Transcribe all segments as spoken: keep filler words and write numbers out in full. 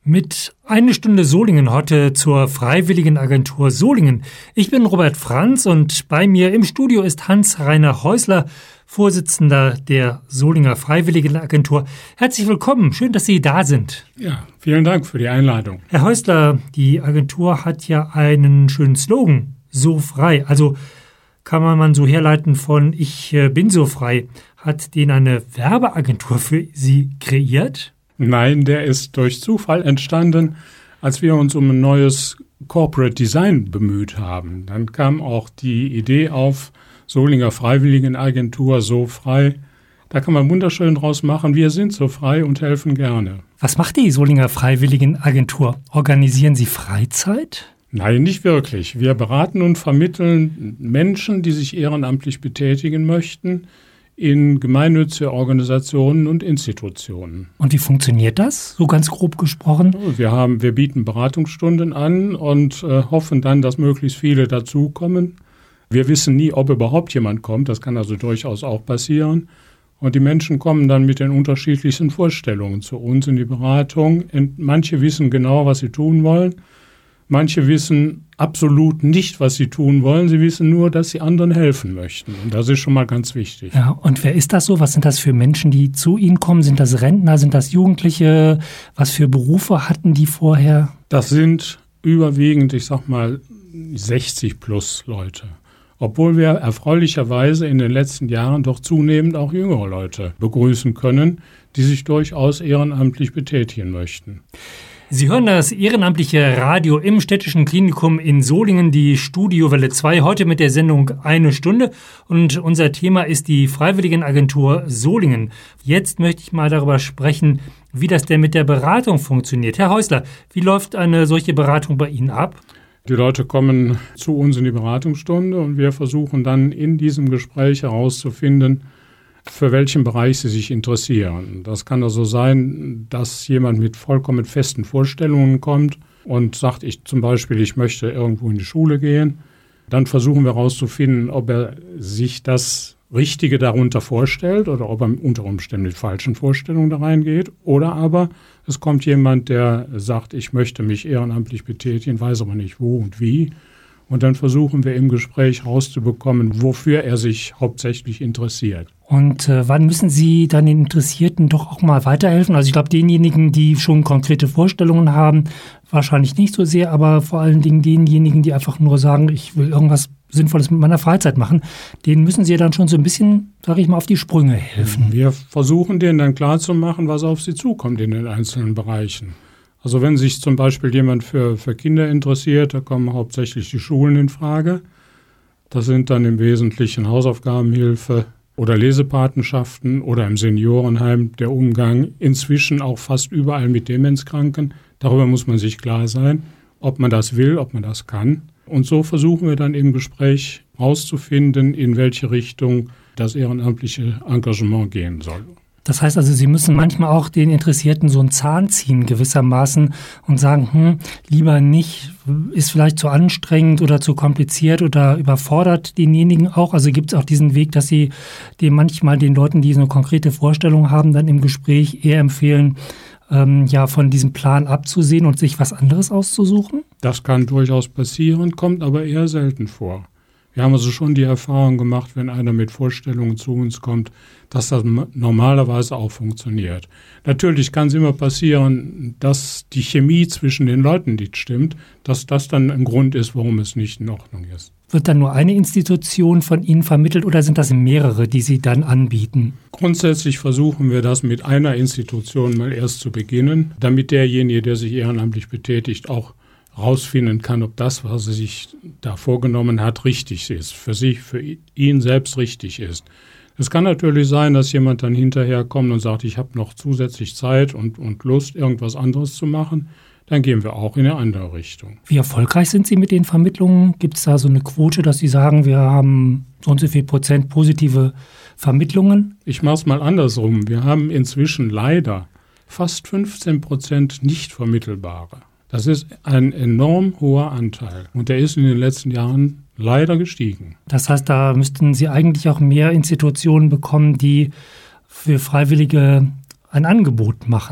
Mit Eine Stunde Solingen heute zur Freiwilligenagentur Solingen. Ich bin Robert Franz und bei mir im Studio ist Hans-Rainer Häusler, Vorsitzender der Solinger Freiwilligenagentur. Herzlich willkommen, schön, dass Sie da sind. Ja, vielen Dank für die Einladung. Herr Häusler, die Agentur hat ja einen schönen Slogan, so frei. Also kann man so herleiten von Ich bin so frei. Hat den eine Werbeagentur für Sie kreiert? Nein, der ist durch Zufall entstanden, als wir uns um ein neues Corporate Design bemüht haben. Dann kam auch die Idee auf, Solinger Freiwilligenagentur, so frei. Da kann man wunderschön draus machen, wir sind so frei und helfen gerne. Was macht die Solinger Freiwilligenagentur? Organisieren Sie Freizeit? Nein, nicht wirklich. Wir beraten und vermitteln Menschen, die sich ehrenamtlich betätigen möchten, in gemeinnützige Organisationen und Institutionen. Und wie funktioniert das, so ganz grob gesprochen? Wir haben, wir bieten Beratungsstunden an und äh, hoffen dann, dass möglichst viele dazukommen. Wir wissen nie, ob überhaupt jemand kommt. Das kann also durchaus auch passieren. Und die Menschen kommen dann mit den unterschiedlichsten Vorstellungen zu uns in die Beratung. Und manche wissen genau, was sie tun wollen. Manche wissen absolut nicht, was sie tun wollen. Sie wissen nur, dass sie anderen helfen möchten. Und das ist schon mal ganz wichtig. Ja, und wer ist das so? Was sind das für Menschen, die zu Ihnen kommen? Sind das Rentner? Sind das Jugendliche? Was für Berufe hatten die vorher? Das sind überwiegend, ich sag mal, sechzig plus Leute. Obwohl wir erfreulicherweise in den letzten Jahren doch zunehmend auch jüngere Leute begrüßen können, die sich durchaus ehrenamtlich betätigen möchten. Sie hören das ehrenamtliche Radio im Städtischen Klinikum in Solingen, die Studiowelle zwei, heute mit der Sendung Eine Stunde. Und unser Thema ist die Freiwilligenagentur Solingen. Jetzt möchte ich mal darüber sprechen, wie das denn mit der Beratung funktioniert. Herr Häusler, wie läuft eine solche Beratung bei Ihnen ab? Die Leute kommen zu uns in die Beratungsstunde und wir versuchen dann in diesem Gespräch herauszufinden, für welchen Bereich sie sich interessieren. Das kann also sein, dass jemand mit vollkommen festen Vorstellungen kommt und sagt, ich zum Beispiel, ich möchte irgendwo in die Schule gehen. Dann versuchen wir herauszufinden, ob er sich das Richtige darunter vorstellt oder ob er unter Umständen mit falschen Vorstellungen da reingeht. Oder aber es kommt jemand, der sagt, ich möchte mich ehrenamtlich betätigen, weiß aber nicht wo und wie. Und dann versuchen wir im Gespräch rauszubekommen, wofür er sich hauptsächlich interessiert. Und äh, wann müssen Sie dann den Interessierten doch auch mal weiterhelfen? Also ich glaube, denjenigen, die schon konkrete Vorstellungen haben, wahrscheinlich nicht so sehr, aber vor allen Dingen denjenigen, die einfach nur sagen, ich will irgendwas Sinnvolles mit meiner Freizeit machen, denen müssen Sie dann schon so ein bisschen, sage ich mal, auf die Sprünge helfen. Wir versuchen denen dann klarzumachen, was auf sie zukommt in den einzelnen Bereichen. Also wenn sich zum Beispiel jemand für, für Kinder interessiert, da kommen hauptsächlich die Schulen in Frage. Das sind dann im Wesentlichen Hausaufgabenhilfe oder Lesepatenschaften oder im Seniorenheim der Umgang inzwischen auch fast überall mit Demenzkranken. Darüber muss man sich klar sein, ob man das will, ob man das kann. Und so versuchen wir dann im Gespräch herauszufinden, in welche Richtung das ehrenamtliche Engagement gehen soll. Das heißt also, Sie müssen manchmal auch den Interessierten so einen Zahn ziehen gewissermaßen und sagen, hm, lieber nicht, ist vielleicht zu anstrengend oder zu kompliziert oder überfordert denjenigen auch. Also gibt es auch diesen Weg, dass Sie dem manchmal den Leuten, die so eine konkrete Vorstellung haben, dann im Gespräch eher empfehlen, ähm, ja, von diesem Plan abzusehen und sich was anderes auszusuchen? Das kann durchaus passieren, kommt aber eher selten vor. Wir haben also schon die Erfahrung gemacht, wenn einer mit Vorstellungen zu uns kommt, dass das normalerweise auch funktioniert. Natürlich kann es immer passieren, dass die Chemie zwischen den Leuten nicht stimmt, dass das dann ein Grund ist, warum es nicht in Ordnung ist. Wird dann nur eine Institution von Ihnen vermittelt oder sind das mehrere, die Sie dann anbieten? Grundsätzlich versuchen wir das mit einer Institution mal erst zu beginnen, damit derjenige, der sich ehrenamtlich betätigt, auch rausfinden kann, ob das, was er sich da vorgenommen hat, richtig ist, für sich, für ihn selbst richtig ist. Es kann natürlich sein, dass jemand dann hinterher kommt und sagt, ich habe noch zusätzlich Zeit und, und Lust, irgendwas anderes zu machen. Dann gehen wir auch in eine andere Richtung. Wie erfolgreich sind Sie mit den Vermittlungen? Gibt es da so eine Quote, dass Sie sagen, wir haben so und so viel Prozent positive Vermittlungen? Ich mache es mal andersrum. Wir haben inzwischen leider fast fünfzehn Prozent nicht vermittelbare. Das ist ein enorm hoher Anteil und der ist in den letzten Jahren leider gestiegen. Das heißt, da müssten Sie eigentlich auch mehr Institutionen bekommen, die für Freiwillige ein Angebot machen.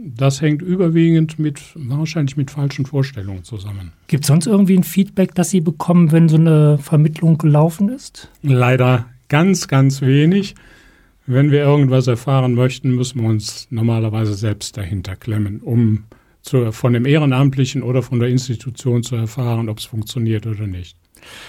das hängt überwiegend mit, wahrscheinlich mit falschen Vorstellungen zusammen. Gibt es sonst irgendwie ein Feedback, das Sie bekommen, wenn so eine Vermittlung gelaufen ist? Leider ganz, ganz wenig. Wenn wir irgendwas erfahren möchten, müssen wir uns normalerweise selbst dahinter klemmen, um zu, von dem Ehrenamtlichen oder von der Institution zu erfahren, ob es funktioniert oder nicht.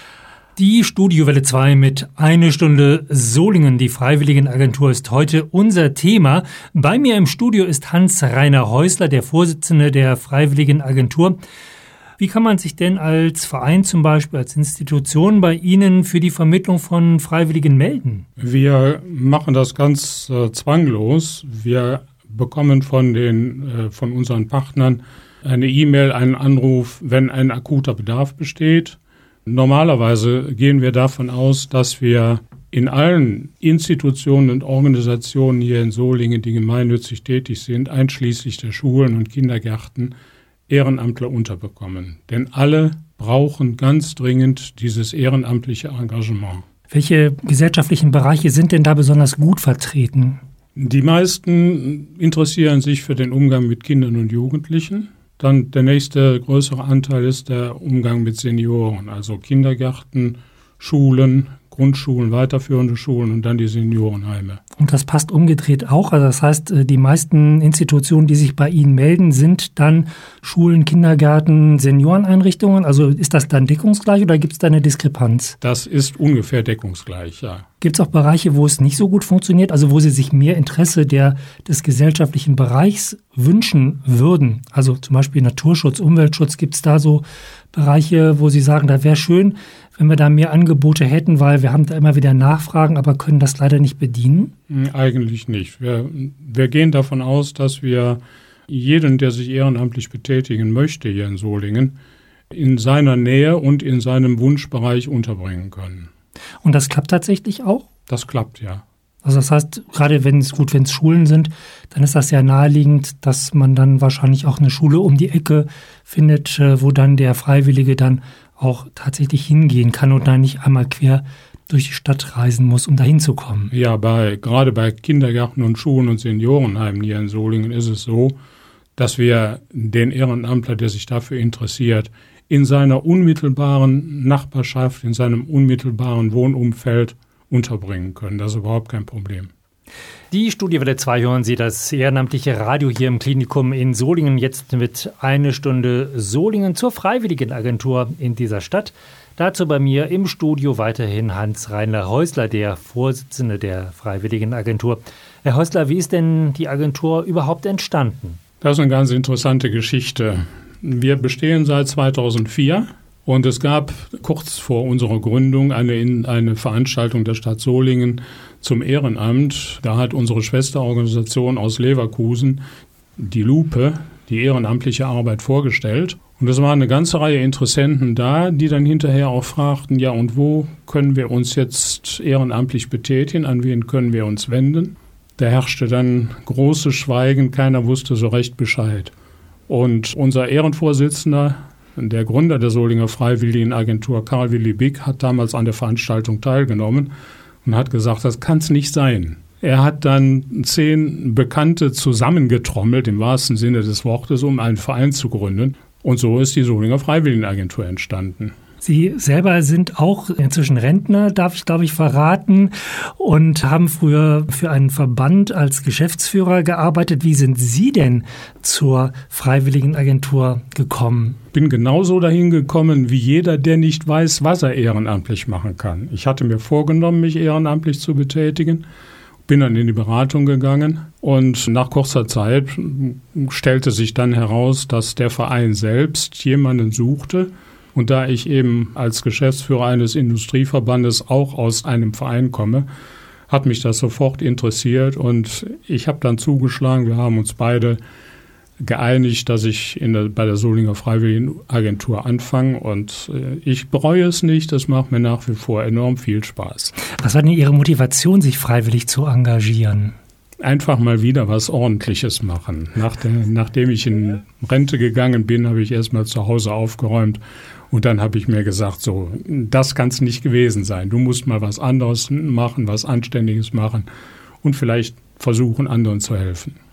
Die Studiowelle zwei mit Eine Stunde Solingen, die Freiwilligenagentur, ist heute unser Thema. Bei mir im Studio ist Hans-Rainer Häusler, der Vorsitzende der Freiwilligenagentur. Wie kann man sich denn als Verein zum Beispiel, als Institution bei Ihnen für die Vermittlung von Freiwilligen melden? Wir machen das ganz äh, zwanglos. Wir bekommen von den, äh, von unseren Partnern eine E-Mail, einen Anruf, wenn ein akuter Bedarf besteht. Normalerweise gehen wir davon aus, dass wir in allen Institutionen und Organisationen hier in Solingen, die gemeinnützig tätig sind, einschließlich der Schulen und Kindergärten, Ehrenamtler unterbekommen. Denn alle brauchen ganz dringend dieses ehrenamtliche Engagement. Welche gesellschaftlichen Bereiche sind denn da besonders gut vertreten? Die meisten interessieren sich für den Umgang mit Kindern und Jugendlichen. Dann der nächste größere Anteil ist der Umgang mit Senioren, also Kindergärten, Schulen, Grundschulen, weiterführende Schulen und dann die Seniorenheime. Und das passt umgedreht auch. Also das heißt, die meisten Institutionen, die sich bei Ihnen melden, sind dann Schulen, Kindergärten, Senioreneinrichtungen. Also ist das dann deckungsgleich oder gibt es da eine Diskrepanz? Das ist ungefähr deckungsgleich, ja. Gibt es auch Bereiche, wo es nicht so gut funktioniert, also wo Sie sich mehr Interesse der, des gesellschaftlichen Bereichs wünschen würden? Also zum Beispiel Naturschutz, Umweltschutz. Gibt es da so Bereiche, wo Sie sagen, da wäre schön, wenn wir da mehr Angebote hätten, weil wir haben da immer wieder Nachfragen, aber können das leider nicht bedienen? Eigentlich nicht. Wir, wir gehen davon aus, dass wir jeden, der sich ehrenamtlich betätigen möchte hier in Solingen, in seiner Nähe und in seinem Wunschbereich unterbringen können. Und das klappt tatsächlich auch? Das klappt, ja. Also das heißt, gerade wenn es gut, wenn es Schulen sind, dann ist das ja naheliegend, dass man dann wahrscheinlich auch eine Schule um die Ecke findet, wo dann der Freiwillige dann auch tatsächlich hingehen kann und dann nicht einmal quer durch die Stadt reisen muss, um da hinzukommen. Ja, bei, gerade bei Kindergärten und Schulen und Seniorenheimen hier in Solingen ist es so, dass wir den Ehrenamtler, der sich dafür interessiert, in seiner unmittelbaren Nachbarschaft, in seinem unmittelbaren Wohnumfeld unterbringen können. Das ist überhaupt kein Problem. Die Studiowelle zwei hören Sie, das ehrenamtliche Radio hier im Klinikum in Solingen. Jetzt mit Eine Stunde Solingen zur Freiwilligenagentur in dieser Stadt. Dazu bei mir im Studio weiterhin Hans-Rainer Häusler, der Vorsitzende der Freiwilligenagentur. Herr Häusler, wie ist denn die Agentur überhaupt entstanden? Das ist eine ganz interessante Geschichte. Wir bestehen seit zweitausendvier. Und es gab kurz vor unserer Gründung eine, eine Veranstaltung der Stadt Solingen zum Ehrenamt. Da hat unsere Schwesterorganisation aus Leverkusen, die Lupe, die ehrenamtliche Arbeit vorgestellt. Und es waren eine ganze Reihe Interessenten da, die dann hinterher auch fragten, ja, und wo können wir uns jetzt ehrenamtlich betätigen, an wen können wir uns wenden? Da herrschte dann großes Schweigen, keiner wusste so recht Bescheid. Und unser Ehrenvorsitzender, der Gründer der Solinger Freiwilligenagentur, Karl Willi Bick, hat damals an der Veranstaltung teilgenommen und hat gesagt, das kann es nicht sein. Er hat dann zehn Bekannte zusammengetrommelt, im wahrsten Sinne des Wortes, um einen Verein zu gründen. Und so ist die Solinger Freiwilligenagentur entstanden. Sie selber sind auch inzwischen Rentner, darf ich glaube ich verraten, und haben früher für einen Verband als Geschäftsführer gearbeitet. Wie sind Sie denn zur Freiwilligenagentur gekommen? Ich bin genauso dahin gekommen wie jeder, der nicht weiß, was er ehrenamtlich machen kann. Ich hatte mir vorgenommen, mich ehrenamtlich zu betätigen, bin dann in die Beratung gegangen und nach kurzer Zeit stellte sich dann heraus, dass der Verein selbst jemanden suchte. Und da ich eben als Geschäftsführer eines Industrieverbandes auch aus einem Verein komme, hat mich das sofort interessiert und ich habe dann zugeschlagen. Wir haben uns beide geeinigt, dass ich in der, bei der Solinger Freiwilligenagentur anfange und äh, ich bereue es nicht. Das macht mir nach wie vor enorm viel Spaß. Was war denn Ihre Motivation, sich freiwillig zu engagieren? Einfach mal wieder was Ordentliches machen. Nach der, nachdem ich in Rente gegangen bin, habe ich erstmal zu Hause aufgeräumt. Und dann habe ich mir gesagt, so, das kann es nicht gewesen sein. Du musst mal was anderes machen, was Anständiges machen und vielleicht versuchen, anderen zu helfen.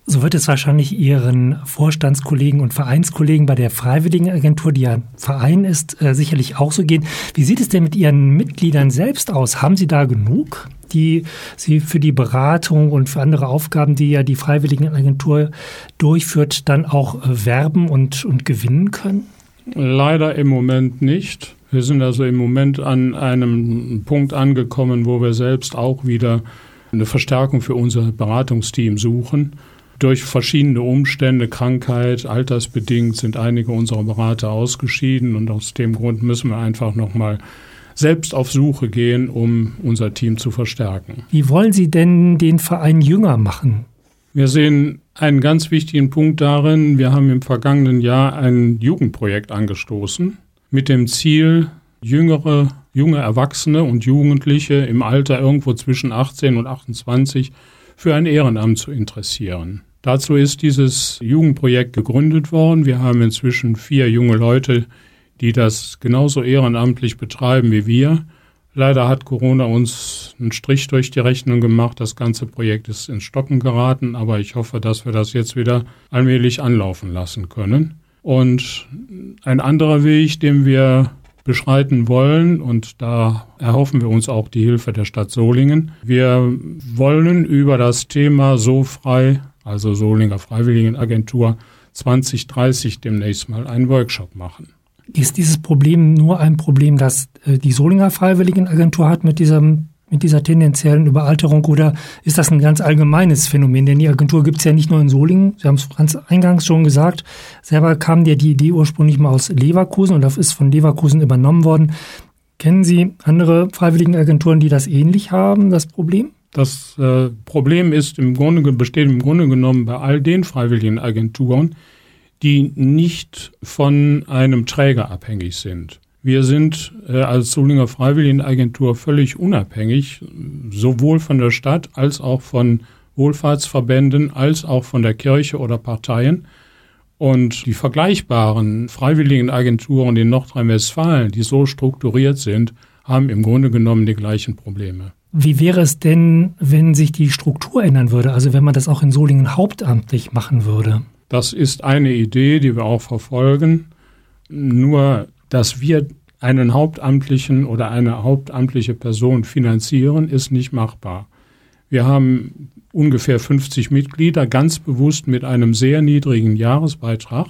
So wird es wahrscheinlich Ihren Vorstandskollegen und Vereinskollegen bei der Freiwilligenagentur, die ja ein Verein ist, äh, sicherlich auch so gehen. Wie sieht es denn mit Ihren Mitgliedern selbst aus? Haben Sie da genug, die Sie für die Beratung und für andere Aufgaben, die ja die Freiwilligenagentur durchführt, dann auch äh, werben und, und gewinnen können? Leider im Moment nicht. Wir sind also im Moment an einem Punkt angekommen, wo wir selbst auch wieder eine Verstärkung für unser Beratungsteam suchen. Durch verschiedene Umstände, Krankheit, altersbedingt sind einige unserer Berater ausgeschieden und aus dem Grund müssen wir einfach nochmal selbst auf Suche gehen, um unser Team zu verstärken. Wie wollen Sie denn den Verein jünger machen? Wir sehen einen ganz wichtigen Punkt darin, wir haben im vergangenen Jahr ein Jugendprojekt angestoßen mit dem Ziel, jüngere, junge Erwachsene und Jugendliche im Alter irgendwo zwischen achtzehn und achtundzwanzig für ein Ehrenamt zu interessieren. Dazu ist dieses Jugendprojekt gegründet worden. Wir haben inzwischen vier junge Leute, die das genauso ehrenamtlich betreiben wie wir. Leider hat Corona uns einen Strich durch die Rechnung gemacht. Das ganze Projekt ist ins Stocken geraten, aber ich hoffe, dass wir das jetzt wieder allmählich anlaufen lassen können. Und ein anderer Weg, den wir beschreiten wollen, und da erhoffen wir uns auch die Hilfe der Stadt Solingen. Wir wollen über das Thema SoFrei, also Solinger Freiwilligenagentur zwanzig dreißig, demnächst mal einen Workshop machen. Ist dieses Problem nur ein Problem, das die Solinger Freiwilligenagentur hat mit diesem mit dieser tendenziellen Überalterung, oder ist das ein ganz allgemeines Phänomen? Denn die Agentur gibt es ja nicht nur in Solingen, Sie haben es ganz eingangs schon gesagt, selber kam ja die Idee ursprünglich mal aus Leverkusen und das ist von Leverkusen übernommen worden. Kennen Sie andere Freiwilligenagenturen, die das ähnlich haben, das Problem? Das äh, Problem ist im Grunde, besteht im Grunde genommen bei all den Freiwilligenagenturen, die nicht von einem Träger abhängig sind. Wir sind äh, als Solinger Freiwilligenagentur völlig unabhängig, sowohl von der Stadt als auch von Wohlfahrtsverbänden, als auch von der Kirche oder Parteien. Und die vergleichbaren Freiwilligenagenturen in Nordrhein-Westfalen, die so strukturiert sind, haben im Grunde genommen die gleichen Probleme. Wie wäre es denn, wenn sich die Struktur ändern würde, also wenn man das auch in Solingen hauptamtlich machen würde? Das ist eine Idee, die wir auch verfolgen. Nur, dass wir einen Hauptamtlichen oder eine hauptamtliche Person finanzieren, ist nicht machbar. Wir haben ungefähr fünfzig Mitglieder, ganz bewusst mit einem sehr niedrigen Jahresbeitrag.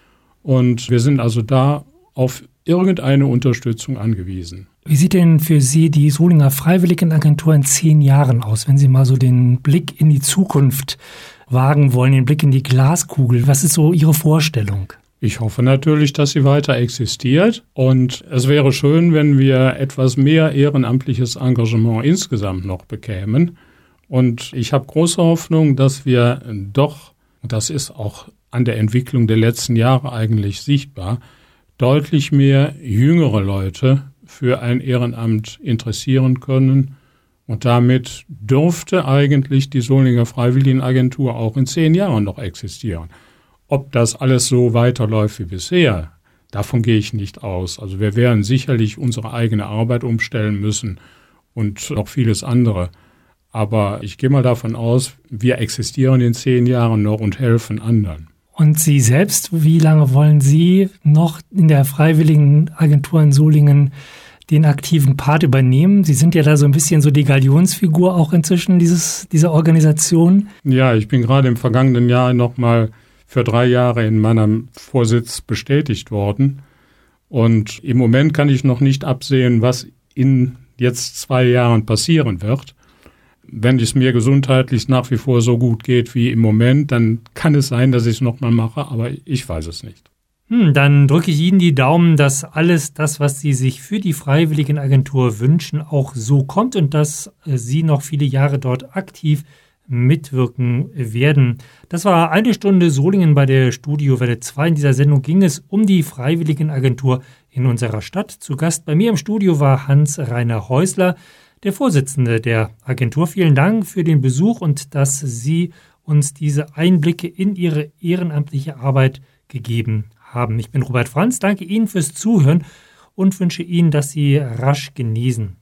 Und wir sind also da auf irgendeine Unterstützung angewiesen. Wie sieht denn für Sie die Solinger Freiwilligenagentur in zehn Jahren aus, wenn Sie mal so den Blick in die Zukunft wagen wollen, den Blick in die Glaskugel? Was ist so Ihre Vorstellung? Ich hoffe natürlich, dass sie weiter existiert, und es wäre schön, wenn wir etwas mehr ehrenamtliches Engagement insgesamt noch bekämen. Und ich habe große Hoffnung, dass wir doch, und das ist auch an der Entwicklung der letzten Jahre eigentlich sichtbar, deutlich mehr jüngere Leute für ein Ehrenamt interessieren können. Und damit dürfte eigentlich die Solinger Freiwilligenagentur auch in zehn Jahren noch existieren. Ob das alles so weiterläuft wie bisher, davon gehe ich nicht aus. Also wir werden sicherlich unsere eigene Arbeit umstellen müssen und noch vieles andere. Aber ich gehe mal davon aus, wir existieren in zehn Jahren noch und helfen anderen. Und Sie selbst, wie lange wollen Sie noch in der Freiwilligenagentur in Solingen den aktiven Part übernehmen? Sie sind ja da so ein bisschen so die Galionsfigur auch inzwischen dieses, dieser Organisation. Ja, ich bin gerade im vergangenen Jahr nochmal für drei Jahre in meinem Vorsitz bestätigt worden. Und im Moment kann ich noch nicht absehen, was in jetzt zwei Jahren passieren wird. Wenn es mir gesundheitlich nach wie vor so gut geht wie im Moment, dann kann es sein, dass ich es nochmal mache, aber ich weiß es nicht. Hm, dann drücke ich Ihnen die Daumen, dass alles das, was Sie sich für die Freiwilligenagentur wünschen, auch so kommt und dass Sie noch viele Jahre dort aktiv mitwirken werden. Das war eine Stunde Solingen bei der Studiowelle zwei. In dieser Sendung ging es um die Freiwilligenagentur in unserer Stadt. Zu Gast bei mir im Studio war Hans-Rainer Häusler, der Vorsitzende der Agentur. Vielen Dank für den Besuch und dass Sie uns diese Einblicke in Ihre ehrenamtliche Arbeit gegeben haben. Ich bin Robert Franz, danke Ihnen fürs Zuhören und wünsche Ihnen, dass Sie rasch genesen.